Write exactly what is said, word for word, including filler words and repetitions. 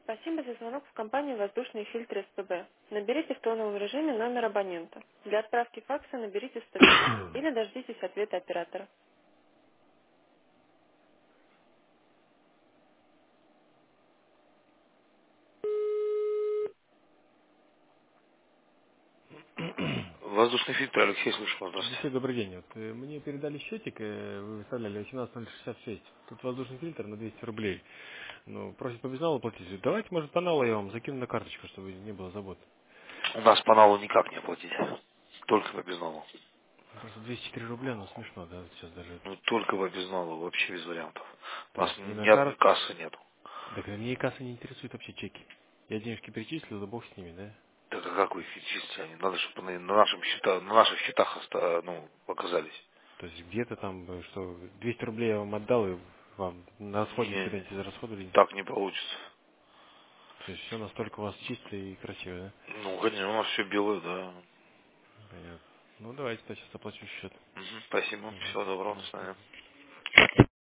Спасибо за звонок в компанию «Воздушные фильтры СПБ». Наберите в тоновом режиме номер абонента. Для отправки факса наберите сто пять или дождитесь ответа оператора. Воздушный фильтр, Алексей, слушаю вас, Алексей, здравствуйте. добрый день. Вот, э, мне передали счетик, э, вы выставляли восемнадцать ноль шестьдесят шесть. Тут воздушный фильтр на двести рублей. Ну, просит по безналу платить. Давайте, может, по налу я вам закину на карточку, чтобы не было забот. У нас по налу никак не оплатить. Только по безналу. Просто двести четыре рубля, ну смешно, да, сейчас даже. Ну, только по безналу, вообще без вариантов. У То нас есть не на ни одной карт. кассы нету. Так мне и касса не интересует вообще чеки. Я денежки перечислил, да бог с ними, да? Так а как вы их чистите? Надо, чтобы на, на нашем счета, на наших счетах оста- ну, оказались. То есть где-то там, э, что двести рублей я вам отдал, и вам на расходник Не, куда-нибудь израсходовали. так не получится. То есть все настолько у вас чисто и красиво, да? Ну, конечно, у нас все белое, да. Понятно. Ну давайте, я сейчас оплачу счет. Мгм, спасибо. Мгм. Всего доброго, до Мгм. свидания.